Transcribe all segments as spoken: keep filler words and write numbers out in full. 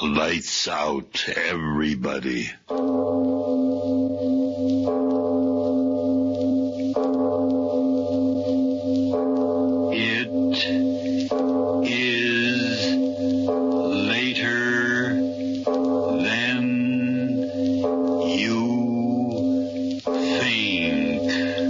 Lights out, everybody. It is later than you think.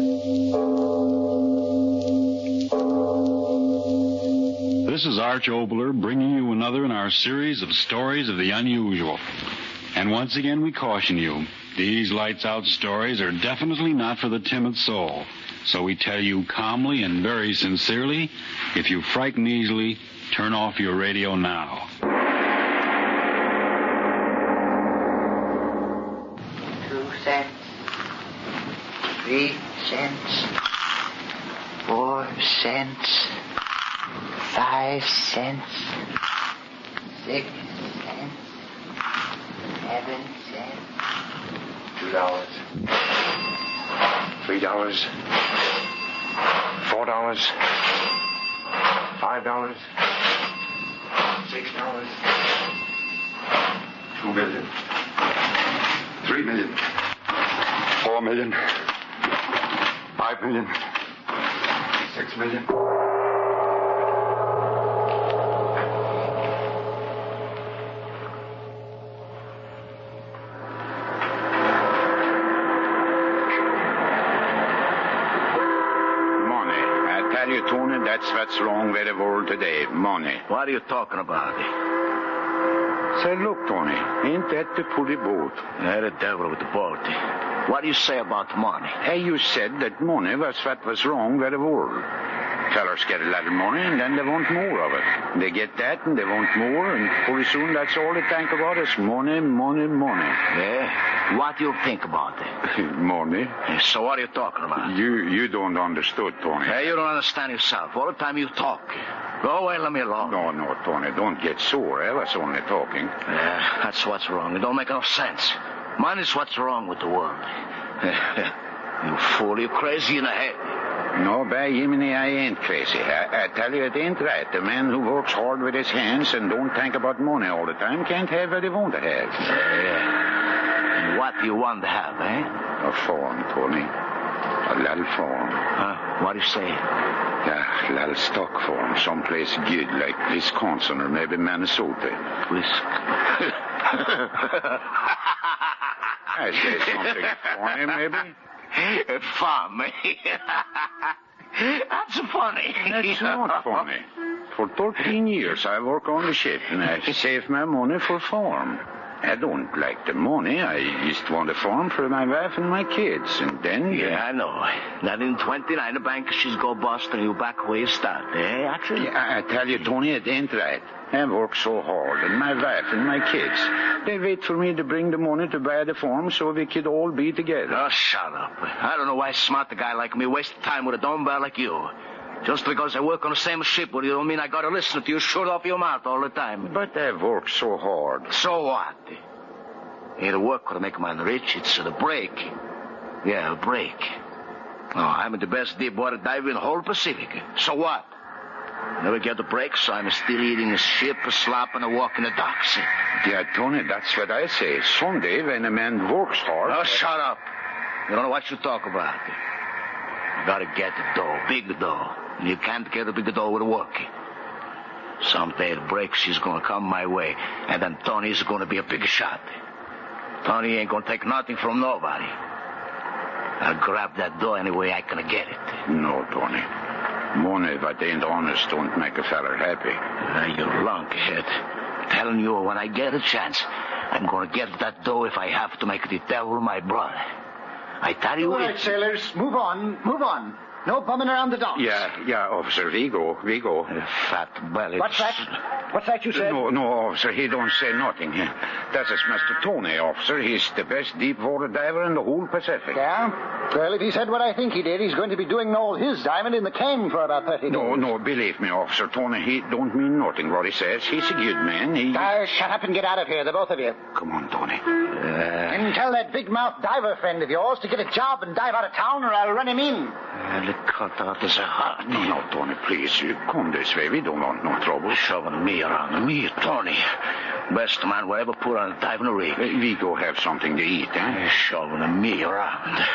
This is Arch Obler bringing you another in our series of stories of the unusual. And once again we caution you, these lights out stories are definitely not for the timid soul. So we tell you calmly and very sincerely, if you frighten easily, turn off your radio now. Two cents, three cents, four cents, five cents, six cents, seven cents, two dollars, three dollars, four dollars, five dollars, six dollars, two million, three million, four million, five million, six million. Tony, that's what's wrong with the world today. Money. What are you talking about? Say, look, Tony, ain't that the pretty boat? Yeah, the devil with the boat. What do you say about money? Hey, you said that money was what was wrong with the world. Fellers get a lot of money, and then they want more of it. They get that, and they want more, and pretty soon that's all they think about is money, money, money. Yeah? What do you think about it? Money? So what are you talking about? You you don't understand, Tony. Hey, you don't understand yourself. All the time you talk. Go away, let me alone. No, no, Tony, don't get sore. I was only talking. Yeah, that's what's wrong. It don't make no sense. Money's what's wrong with the world. You fool, you crazy in the head. No, by Jiminy, I ain't crazy. I, I tell you, it ain't right. The man who works hard with his hands and don't think about money all the time can't have what he want to have. Yeah. And what do you want to have, eh? A farm, Tony. A little farm. Huh? What do you say? Yeah, a little stock farm. Someplace good, like Wisconsin or maybe Minnesota. Wisconsin. I say something funny, maybe? Farm, eh? That's funny. That's not funny. For thirteen years I work on the ship and I save my money for farm. I don't like the money. I just want a farm for my wife and my kids. And then... Yeah, I know. Then in twenty-nine, the bank, she's go bust and you back where you start. Eh, actually? Yeah, I tell you, Tony, it ain't right. I work so hard, and my wife and my kids, they wait for me to bring the money to buy the farm so we could all be together. Oh, shut up. I don't know why a smart guy like me wastes time with a dumb guy like you. Just because I work on the same ship with you don't mean I gotta listen to you shoot off your mouth all the time. But I work so hard. So what? Ain't the work gonna make a man rich, it's the break. Yeah, a break. Oh, I'm the best deep water diver in the whole Pacific. So what? Never get the break, so I'm still eating a ship, a slop, and a walk in the docks. Yeah, Tony, that's what I say. Someday, when a man works hard... Oh, shut up. You don't know what you talk about. You gotta get the dough, big dough. And you can't get a big dough with work. Someday the breaks is gonna come my way, and then Tony's gonna be a big shot. Tony ain't gonna take nothing from nobody. I'll grab that dough any way I can get it. No, Tony. Money that ain't honest don't make a feller happy. Uh, you lunkhead. Telling you, when I get a chance, I'm gonna get that dough if I have to make the devil my brother. I tell you... All right, sailors, move on, move on. No bumming around the docks. Yeah, yeah, officer, we go, we go. Uh, fat belly. What's that? What's that you said? No, no, officer, he don't say nothing. That is Mister Tony, officer. He's the best deep water diver in the whole Pacific. Yeah? Well, if he said what I think he did, he's going to be doing all his diving in the cane for about thirty days. No, no, believe me, officer. Tony, he don't mean nothing what he says. He's a good man. He... Uh, shut up and get out of here, the both of you. Come on, Tony. Uh... And tell that big-mouth diver friend of yours to get a job and dive out of town, or I'll run him in. Uh, the cutout is a heart. No, no, Tony, please. You come this way. We don't want no trouble. Shoving me around. Me, Tony. Best man will ever put on a dive in a rig. We go have something to eat, eh? Shoving me around.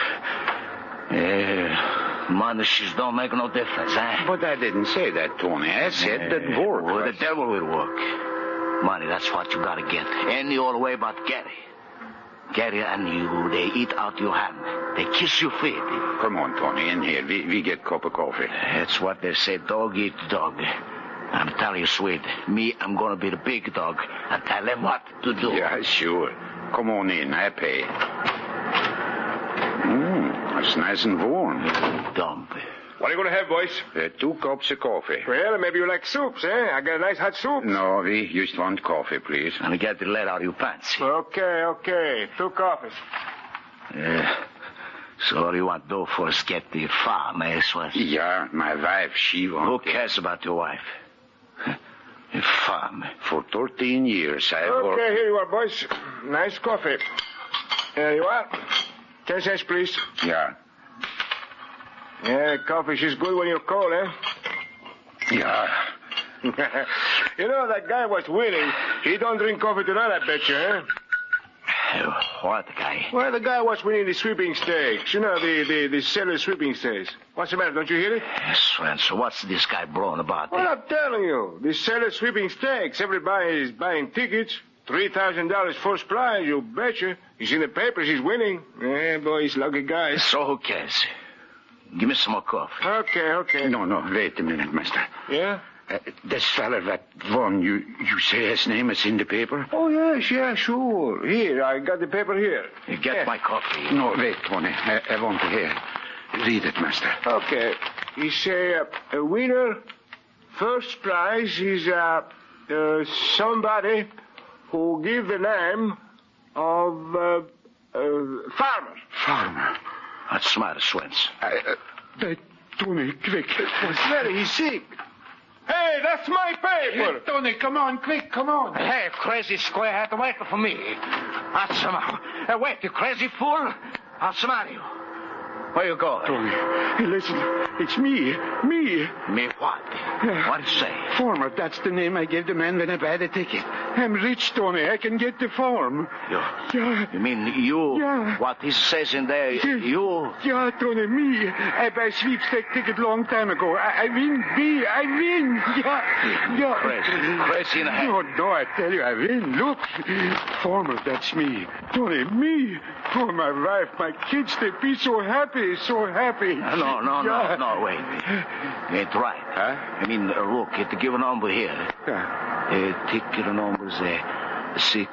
Yeah, money just don't make no difference, eh? But I didn't say that, Tony. I said that work. Well, the devil will work. Money, that's what you gotta get. Any old way but Gary. Gary and you, they eat out your hand. They kiss your feet. Come on, Tony, in here. We, we get a cup of coffee. That's what they say, dog eat dog. I'm telling you, sweet, me, I'm gonna be the big dog and tell them what to do. Yeah, sure. Come on in, I pay. Mmm, it's nice and warm. Dump. What are you going to have, boys? Uh, two cups of coffee. Well, maybe you like soups, eh? I got a nice hot soup. No, we just want coffee, please. And get the lead out of your pants. Okay, okay. Two coffees. Yeah. So what do you want to do for us get the farm, eh, Swan? Yeah, my wife, she wants... Who cares about your wife? The farm. For thirteen years, I've Okay, worked... here you are, boys. Nice coffee. There you are. Ten cents, please. Yeah. Yeah, coffee is good when you're cold, eh? Yeah. You know, that guy was winning. He don't drink coffee tonight, I bet you, eh? What guy? Well, the guy was winning the sweeping stakes. You know, the, the, the seller sweeping stakes. What's the matter? Don't you hear it? Swan, so what's this guy blowing about? Well, I'm telling you. The seller sweeping stakes. Everybody is buying tickets. three thousand dollars first prize, you betcha. He's in the papers. He's winning. Yeah, boy, he's a lucky guy. So who cares? Give me some more coffee. Okay, okay. No, no, wait a minute, mister. Yeah? Uh, this fella that won, you, you say his name is in the paper? Oh, yes, yeah, sure. Here, I got the paper here. You get Yeah. my coffee. No, wait, Tony. I, I want to hear. Read it, mister. Okay. He say uh, a winner, first prize is uh, uh, somebody who give the name of uh, uh, farmer. Farmer. What's the matter, Swens? I, uh, uh, Tony, quick. What's the matter? He's sick. Hey, that's my paper. Tony, come on, quick, come on. Hey, crazy square hat, wait for me. What's the matter? Hey, wait, you crazy fool. What's the matter? Where you going? Tony, hey, listen, it's me, me. Me what? What did you say? Farmer, that's the name I gave the man when I buy the ticket. I'm rich, Tony. I can get the farm. You, Yeah. you mean you? Yeah. What he says in there, you? Yeah, Tony, me. I buy sweepstake ticket long time ago. I, I win, me, I win. Yeah, yeah. Crazy, crazy in the head. No, no, I tell you, I win. Look. Farmer, that's me. Tony, me. Oh, my wife, my kids, they be so happy, so happy. No, no, Yeah. no, no, wait. You ain't right. Huh? I mean, uh, look, at the given number here. Yeah. Uh, ticket number is uh, six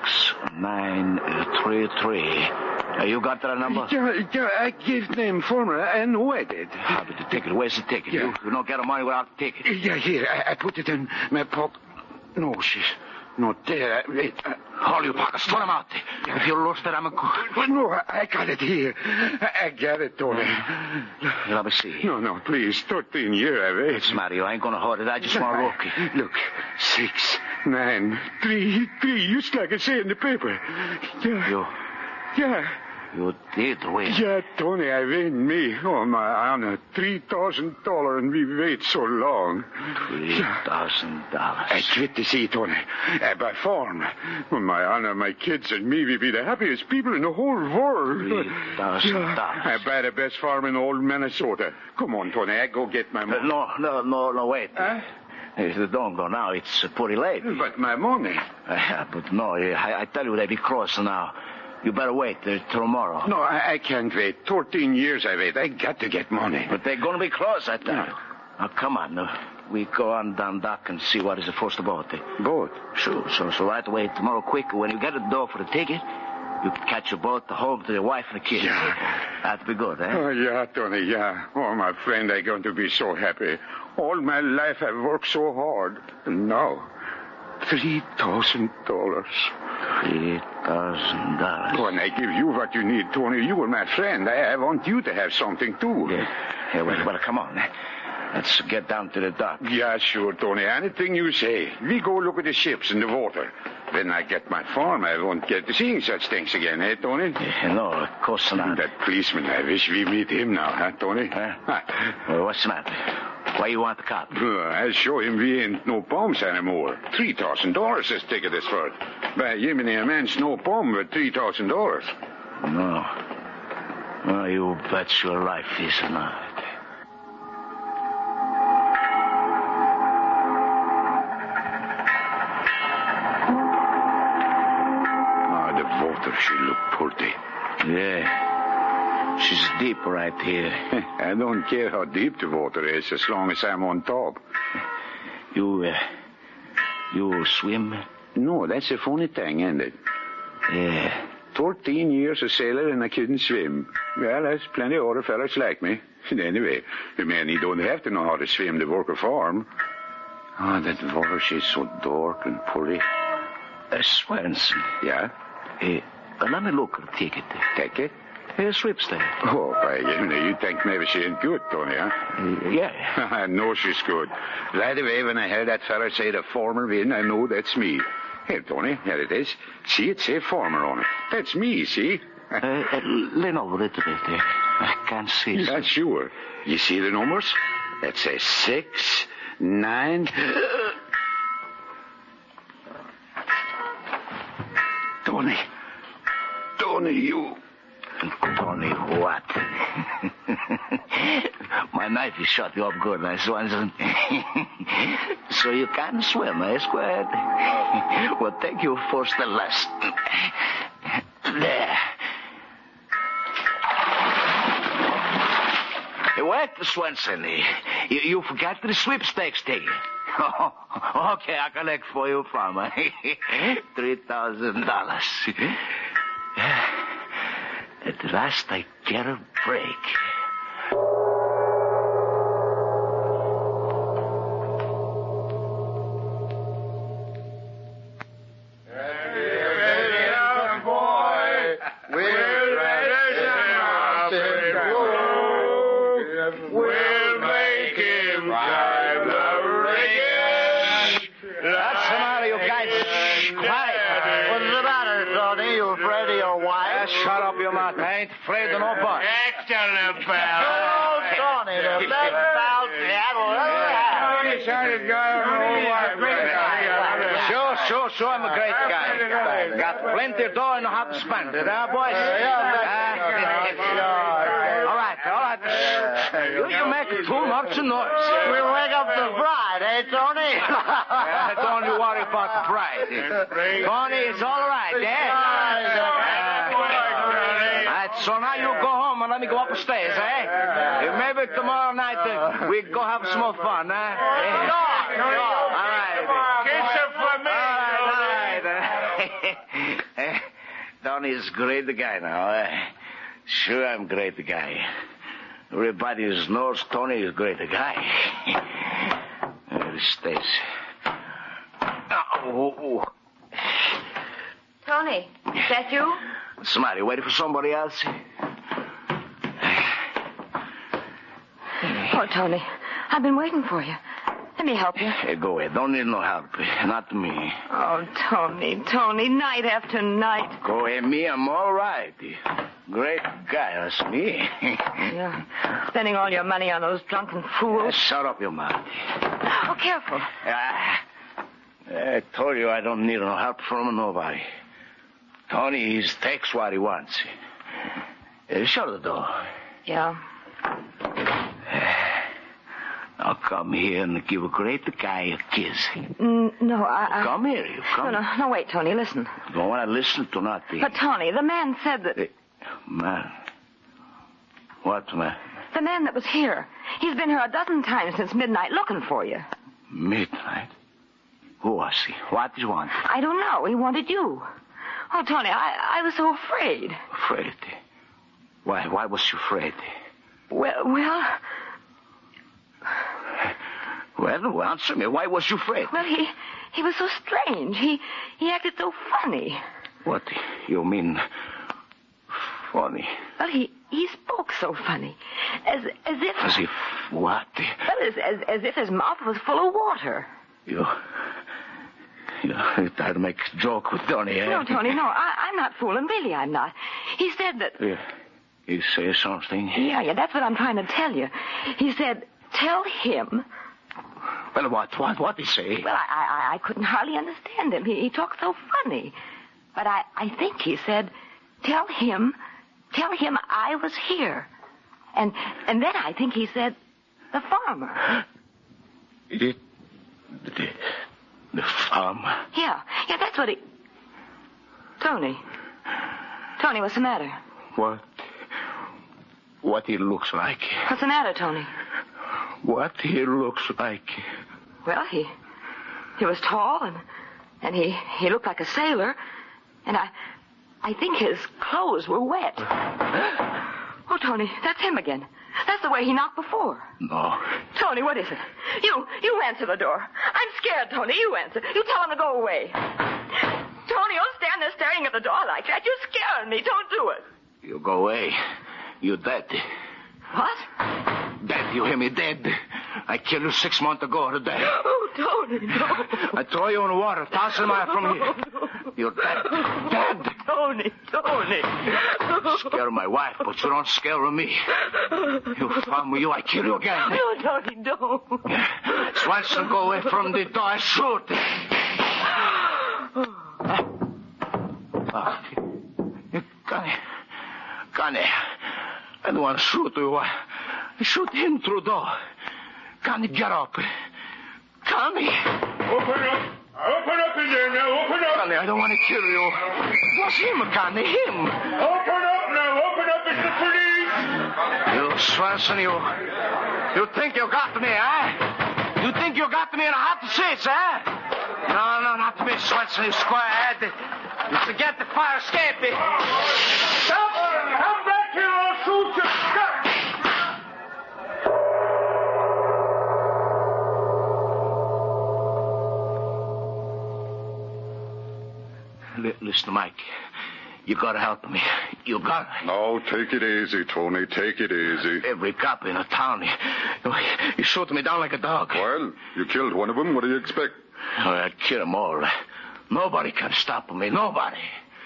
nine uh, three three. Uh, you got that number? Yeah, yeah, I gave name Farmer. I know I did. How about the ticket? Where's the ticket? Yeah. You, you don't get the money without the ticket. Yeah, here, I, I put it in my pocket. No, she's not there. I, wait. I, All your pockets, throw them out. If you lost it, I'm a good. Well, no, I, I got it here. I, I got it, Tony. Let me see. No, no, please. thirteen years I wait. What's the matter? You ain't gonna hold it. I just want to look. Look, six, nine, three, three, just like I say in the paper. Yeah. You, Yeah. you did win. Yeah, Tony, I win me. Oh, my honor. Three thousand dollars and we wait so long. Three thousand dollars. I quit the sea, Tony. I buy farm. Oh, my honor, my kids and me, we be the happiest people in the whole world. Three thousand dollars. I buy the best farm in old Minnesota. Come on, Tony, I go get my Uh, money. no, no, no, no, wait. Huh? If you don't go now, it's uh, pretty late. But my money. Uh, but no, I, I tell you, they be close now. You better wait uh, till tomorrow. No, I, I can't wait. Thirteen years I wait. I got to get money. But they're gonna be close, I tell No. you. Now, come on. Uh, we go on down dock and see what is the first about it. Boat. Sure, so, so right away tomorrow quick, when you get at the door for the ticket, you catch a boat to home to the wife and the kids. Yeah. That'd be good, eh? Oh, yeah, Tony, yeah. Oh, my friend, I'm going to be so happy. All my life I've worked so hard. And now, three thousand dollars. Three thousand dollars. When I give you what you need, Tony, you are my friend. I, I want you to have something, too. Yeah. Hey, well, well, come on. Let's get down to the dock. Yeah, sure, Tony. Anything you say. We go look at the ships in the water. When I get my farm, I won't get to seeing such things again, eh, Tony? Yeah, no, of course not. That policeman, I wish we meet him now, huh, Tony? Huh? Huh? Well, what's the matter? Why you want the cop? Uh, I'll show him we ain't no bombs anymore. Three thousand dollars this ticket is for. But you mean a man's no bomb with three thousand dollars. No. No, you bet your life is not. Ah, the water, she look pretty. Yeah. She's deep right here. I don't care how deep the water is as long as I'm on top. You, uh, you swim? No, that's a funny thing, isn't it? Yeah. Fourteen years a sailor and I couldn't swim. Well, there's plenty of other fellas like me. Anyway, the man, he don't have to know how to swim to work a farm. Ah, oh, that water, she's so dark and pretty. Uh, Swenson. Yeah? Uh, let me look at the ticket. Take it? Hey, sweepstake. Oh, by you know, you think maybe she ain't good, Tony, huh? Uh, yeah. I know she's good. Right away, when I heard that fella say the farmer win, I know that's me. Here, Tony, there it is. See, it say farmer on it. That's me, see? uh, uh, lean over a little bit there. I can't see. Yeah, sure. You see the numbers? That says six, nine... Tony. Tony, you... Tony, what? My knife is shot you up good, my Swanson. So you can swim, eh, Squared? Well, take you first and last. There. Hey, wait, Swanson. You, you forgot the sweepstakes ticket. Oh, okay, I collect for you, farmer. Three thousand dollars. At last I get a break. Shut up, you mouth. I ain't afraid of no buck. Excellent, pal. Oh, Tony, the big foul cattle. Sure, sure, sure, I'm a great guy. Got plenty of dough and know how to spend it, huh, boys? All right, all right. You, you make too much noise. We'll wake up the bride, eh, Tony? Don't you worry about the bride. Tony, it's all right, eh? So now you go home and let me go up the stairs, eh? Maybe tomorrow night uh, we go have some more fun, eh? No, no, no. All right. Kiss it for me. All right, all right. Tony's great guy now, eh? Sure, I'm great guy. Everybody knows Tony is great guy. There he stays. Oh. Tony, is that you? What's the matter? You waiting for somebody else? Oh, Tony, I've been waiting for you. Let me help you. Hey, go ahead. Don't need no help. Not me. Oh, Tony, Tony, night after night. Go ahead, me. I'm all right. Great guy, that's me. You're spending all your money on those drunken fools. Uh, shut up your mouth. Oh, careful. Uh, I told you I don't need no help from nobody. Tony, he takes what he wants. Uh, shut the door. Yeah. Now come here and give a great guy a kiss. Mm, no, I, I... Come here, you come. No, no, no, wait, Tony, listen. Don't want to listen to nothing. But, Tony, the man said that... Hey, man. What, man? The man that was here. He's been here a dozen times since midnight looking for you. Midnight? Who was he? What did he want? I don't know. He wanted you. Oh, Tony, I, I was so afraid. Afraid? Why, why was you afraid? Well, well... Well, answer me. Why was you afraid? Well, he he was so strange. He he acted so funny. What? You mean funny? Well, he, he spoke so funny. As as if... As if what? Well, as, as, as if his mouth was full of water. You... You tried to make a joke with Tony, eh? No, Tony, no. I, I'm not fooling. Really, I'm not. He said that... Yeah. He say something? Yeah, yeah, that's what I'm trying to tell you. He said... tell him. Well, what, what, what did he say? Well, I, I, I couldn't hardly understand him. He, he talked so funny. But I, I think he said, tell him, tell him I was here. And, and then I think he said, the farmer. It, the, the farmer? Yeah, yeah, that's what he... Tony. Tony, what's the matter? What? What he looks like. What's the matter, Tony? What he looks like. Well, he he was tall and and he, he looked like a sailor, and I I think his clothes were wet. Oh, Tony, that's him again. That's the way he knocked before. No. Tony, what is it? You you answer the door. I'm scared, Tony. You answer. You tell him to go away. Tony, don't stand there staring at the door like that. You're scaring me. Don't do it. You go away. You dead. What? Dead. You hear me? Dead. I killed you six months ago today. Oh, Tony, no. I throw you in the water, thousand miles from here. You're dead. Dead. Tony, Tony. Scare my wife, but you don't scare me. You found me, you, I kill you again. No, Tony, don't. Swanson, go away from the door. I shoot. Oh, Connie. Connie. I don't want to shoot you. I shoot him through the door. Connie, get up. Connie. Open up. Open up in there now. Open up. Connie, I don't want to kill you. What's him, Connie? Him. Open up now. Open up. It's the police. You, Swanson, you... You think you got me, eh? You think you got me in a hot seat, eh? No, no, not me, Swanson, you squarehead. You forget the fire escape. Stop! Come back here or I'll shoot you. Stop! Listen, Mike, you gotta help me. You gotta. No, take it easy, Tony. Take it easy. Every cop in a town, you, you shoot me down like a dog. Well, you killed one of them. What do you expect? Oh, I'd kill them all. Nobody can stop me. Nobody.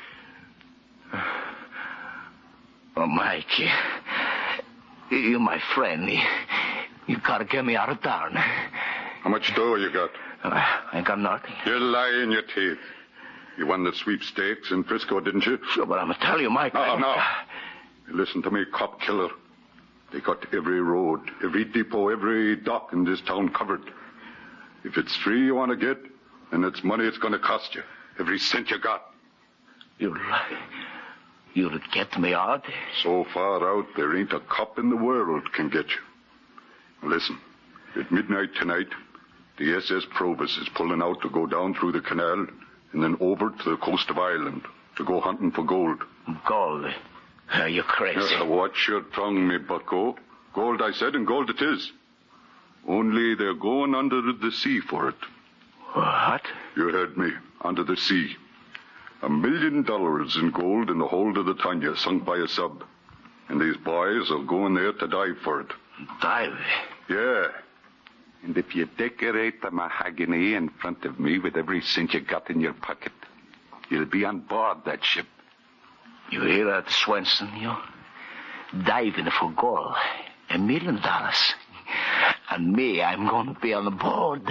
Oh, Mike, you're my friend. You gotta get me out of town. How much dough you got? Uh, I ain't got nothing. You lie in your teeth. You won the sweepstakes in Frisco, didn't you? Sure, but I'm going to tell you, Mike. No, no. Listen to me, cop killer. They got every road, every depot, every dock in this town covered. If it's free you want to get, then it's money it's going to cost you. Every cent you got. You'll... You'll get me out? So far out, there ain't a cop in the world can get you. Listen, at midnight tonight, the S S Probus is pulling out to go down through the canal and then over to the coast of Ireland to go hunting for gold. Gold? Uh, you're crazy. Uh, watch your tongue, me bucko. Gold, I said, and gold it is. Only they're going under the sea for it. What? You heard me. Under the sea. A million dollars in gold in the hold of the Tanya, sunk by a sub. And these boys are going there to dive for it. Dive? Yeah. And if you decorate the mahogany in front of me with every cent you got in your pocket, you'll be on board that ship. You hear that, Swenson? You diving for gold. A million dollars. And me, I'm going to be on the board.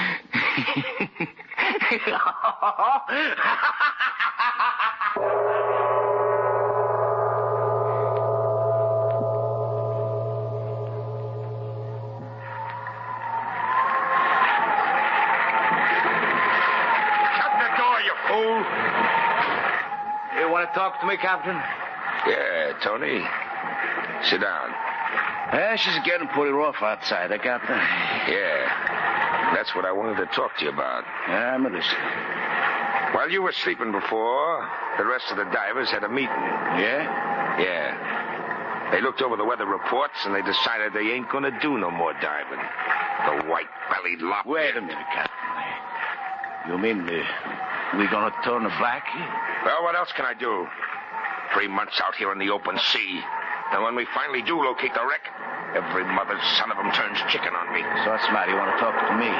Fool. You want to talk to me, Captain? Yeah, Tony. Sit down. Yeah, she's getting pretty rough outside, eh, Captain? Yeah. That's what I wanted to talk to you about. Yeah, I'm listening. While you were sleeping before, the rest of the divers had a meeting. Yeah? Yeah. They looked over the weather reports, and they decided they ain't going to do no more diving. The white-bellied lop. Wait a minute, Captain. You mean... Uh... We gonna turn her back? Well, what else can I do? Three months out here in the open sea. And when we finally do locate the wreck, every mother's son of them turns chicken on me. So what's the matter? You want to talk to me?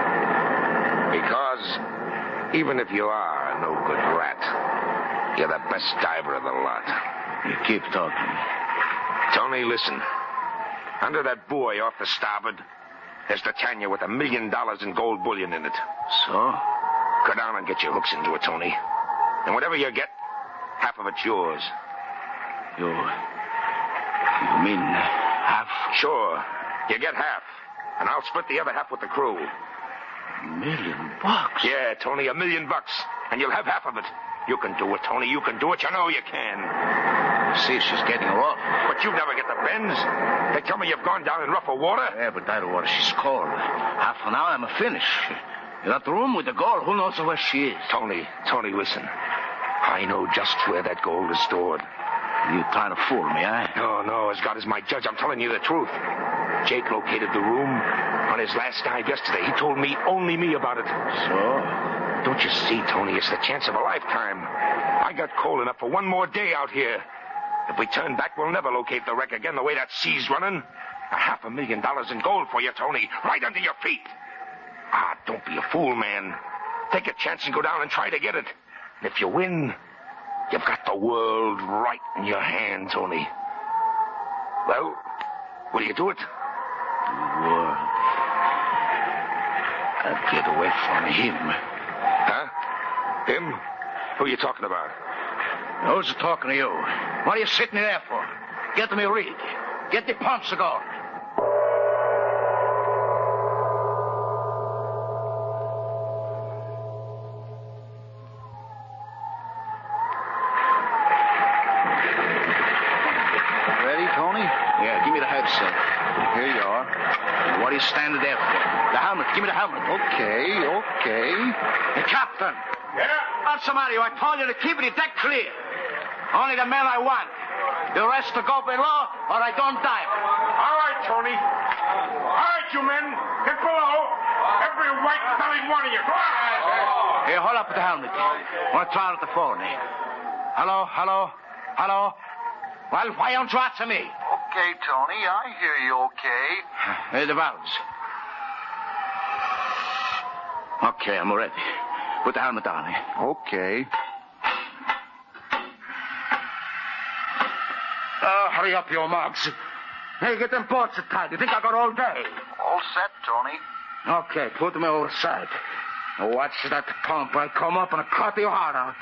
Because even if you are a no-good rat, you're the best diver of the lot. You keep talking. Tony, listen. Under that buoy off the starboard, there's Titania with a million dollars in gold bullion in it. So? Go down and get your hooks into it, Tony. And whatever you get, half of it's yours. You... You mean half? Sure. You get half. And I'll split the other half with the crew. A million bucks? Yeah, Tony, a million bucks. And you'll have half of it. You can do it, Tony. You can do it. You know you can. See, she's getting rough. But you never get the bends. They tell me you've gone down in rougher water. Yeah, but that water, she's cold. Half an hour, I'm a finish. In that room with the gold, who knows where she is? Tony, Tony, listen. I know just where that gold is stored. You trying to fool me, eh? No, no, as God is my judge, I'm telling you the truth. Jake located the room on his last dive yesterday. He told me, only me about it. So? Don't you see, Tony, it's the chance of a lifetime. I got cold enough for one more day out here. If we turn back, we'll never locate the wreck again the way that sea's running. A half a million dollars in gold for you, Tony, right under your feet. Ah, don't be a fool, man. Take a chance and go down and try to get it. And if you win, you've got the world right in your hand, Tony. Well, will you do it? The world. I'll get away from him. Huh? Him? Who are you talking about? Who's talking to you? What are you sitting there for? Get me a rig. Get the pumps going. Ready, Tony? Yeah, give me the headset. Here you are. What are you standing there for? The helmet. Give me the helmet. Okay, okay. The captain. Yeah? What's the matter? I told you to keep the deck clear. Only the men I want. The rest to go below, or I don't dive. All right, Tony. All right, you men. Get below. Every white-bellied one of you. Go on. Hey, hold up with the helmet. I want to try out the phone. Hello, hello, hello. Well, why don't you answer me? Okay, Tony, I hear you okay. Hey, the valves. Okay, I'm ready. Put the helmet on. Okay. Oh, hurry up, you mugs. Hey, get them ports tied. You think I got all day? All set, Tony. Okay, put me overside. Now watch that pump. I come up and I cut your heart out.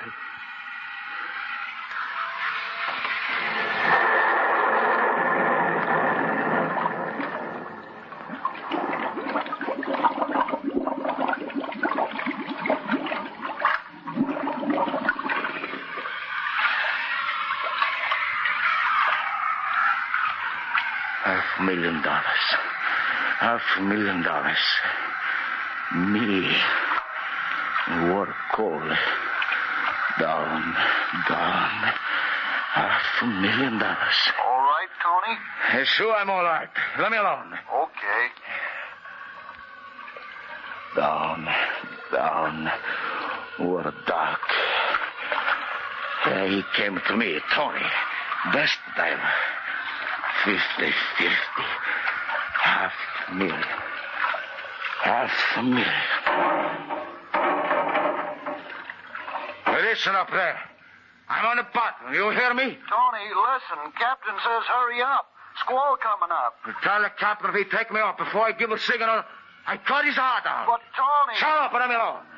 Half a million dollars. Half a million dollars. Me. Water cold. Down, down. Half a million dollars. All right, Tony? Hey, sure, I'm all right. Let me alone. Okay. Down, down. Water dark. Yeah, he came to me, Tony. Best diver. Fifty, fifty. Half a million. Half a million. Listen up there. I'm on the bottom. You hear me? Tony, listen. Captain says hurry up. Squall coming up. Tell the captain if he take me off before I give a signal, I cut his heart out. But, Tony... Shut up and let me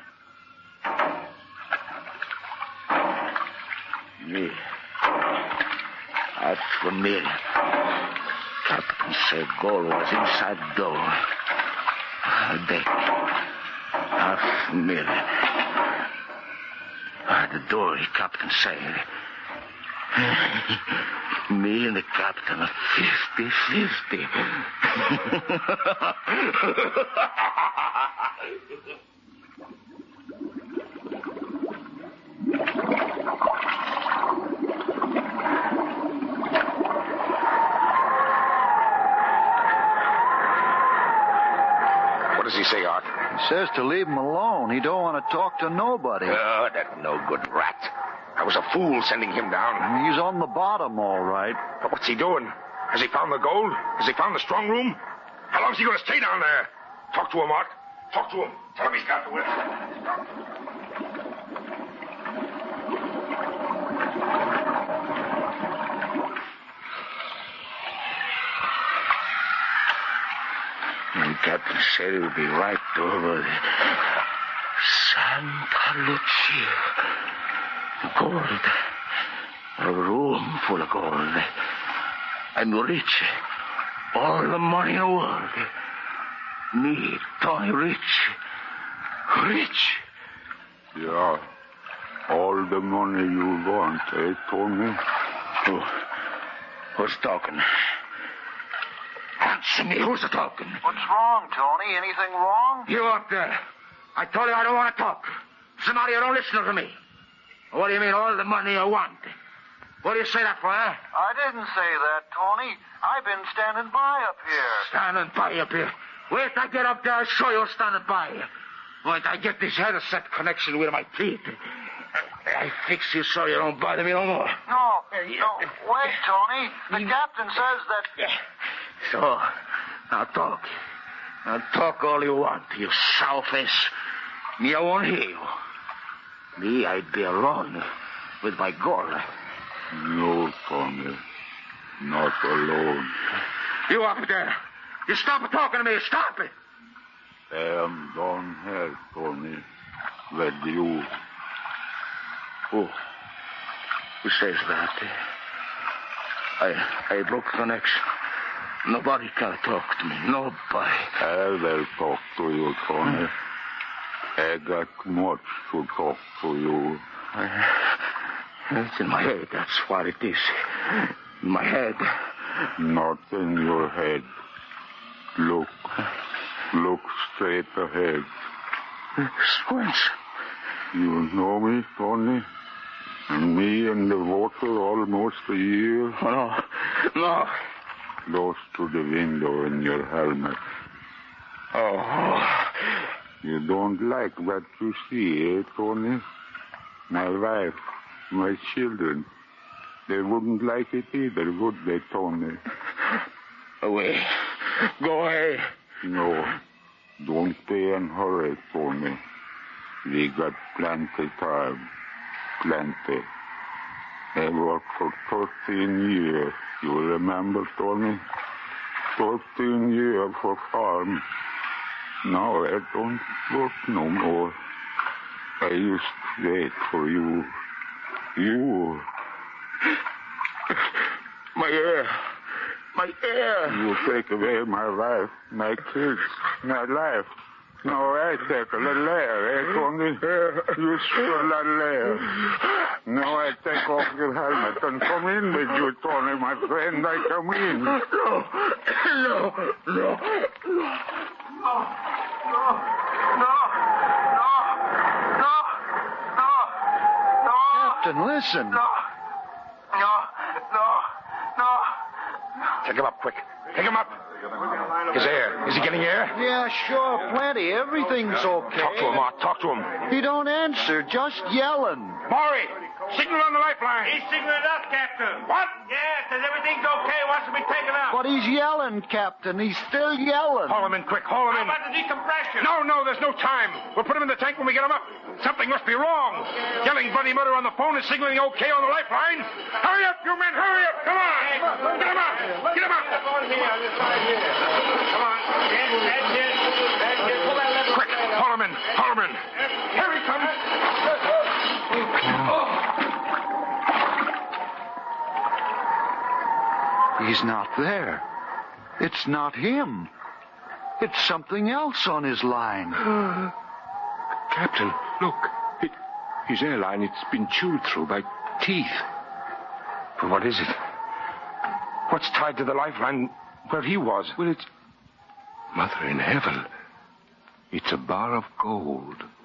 alone. Me. Half a million. Captain said gold was inside the door. A deck. Half a million. At the door, the captain said, me and the captain are fifty-fifty. What does he say, Art? He says to leave him alone. He don't want to talk to nobody. Oh, that no-good rat. I was a fool sending him down. He's on the bottom, all right. But what's he doing? Has he found the gold? Has he found the strong room? How long is he going to stay down there? Talk to him, Art. Talk to him. Tell him he's got the whip. Captain said it would be right over there. Santa Lucia. Gold. A room full of gold. I'm rich. All the money in the world. Me, Tony, rich. Rich. Yeah. All the money you want, eh, Tony? Who? Who's talking? Answer me. Who's talking? What's wrong, Tony? Anything wrong? You up there. I told you I don't want to talk. Somebody, you don't listen to me. What do you mean, all the money I want? What do you say that for, eh? I didn't say that, Tony. I've been standing by up here. Standing by up here? Wait till I get up there, I'll show you standing by. Wait till I get this head set connection with my teeth. I fix you so you don't bother me no more. No, no, wait, Tony. The captain says that... So, now talk. Now talk all you want, you sour-face. Me, I won't hear you. Me, I'd be alone with my gold. No, Tony. Not alone. You up there. You stop talking to me. Stop it. I am down here, Tony. With you. Who? Who says that? I I broke the connection. Nobody can talk to me. Nobody. I will talk to you, Tony. I got much to talk to you. It's in my head. That's what it is. In my head. Not in your head. Look. Look straight ahead. Squinch. You know me, Tony? And me in the water almost a year? Oh, no. No. Close to the window in your helmet. Oh. You don't like what you see, eh, Tony? My wife, my children. They wouldn't like it either, would they, Tony? Away. Go away. No. Don't be in a hurry, Tony. We got plenty time. Plenty. I worked for thirteen years. You remember, Tony? thirteen years for farm. Now I don't work no more. I used to wait for you. You. My hair. My hair. You take away my wife, my kids, my life. Now I take a little hair, eh, Tony? You steal a little hair. Now I take off your helmet and come in with you, Tony, my friend. I come in. No, no, no, no. No, no, no, no, no, no. Captain, listen. No, no, no, no. Take him up, quick. Take him up. His air. Is he getting air? Yeah, sure, plenty. Everything's okay. Talk to him, Art. Talk to him. He don't answer, just yelling. Maury, signal on the lifeline. He's signaling up, Captain. What? Yeah, says everything's okay. Wants to be taken out. But he's yelling, Captain. He's still yelling. Haul him in, quick. Haul him How in. about the decompression? No, no, there's no time. We'll put him in the tank when we get him up. Something must be wrong. Yelling bloody murder on the phone and signaling okay on the lifeline. Hurry up, you men. Hurry up. Come on. Get him up. Get him up. Come on. That's it. That's it. Pull that lever. Quick. Haul him in. Haul him in. Here he comes. He's not there. It's not him. It's something else on his line. Captain, look. It, his airline, it's been chewed through by teeth. But what is it? What's tied to the lifeline where he was? Well, it's... Mother in heaven. It's a bar of gold.